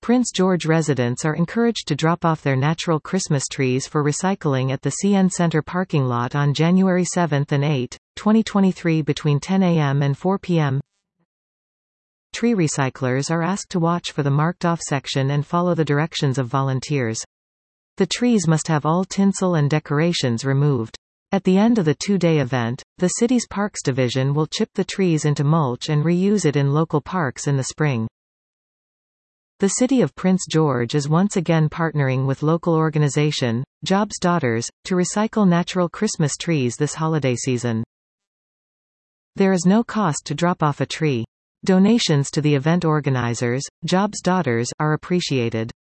Prince George residents are encouraged to drop off their natural Christmas trees for recycling at the CN Center parking lot on January 7 and 8, 2023 between 10 a.m. and 4 p.m. Tree recyclers are asked to watch for the marked-off section and follow the directions of volunteers. The trees must have all tinsel and decorations removed. At the end of the two-day event, the city's Parks Division will chip the trees into mulch and reuse it in local parks in the spring. The city of Prince George is once again partnering with local organization, Jobs Daughters, to recycle natural Christmas trees this holiday season. There is no cost to drop off a tree. Donations to the event organizers, Jobs Daughters, are appreciated.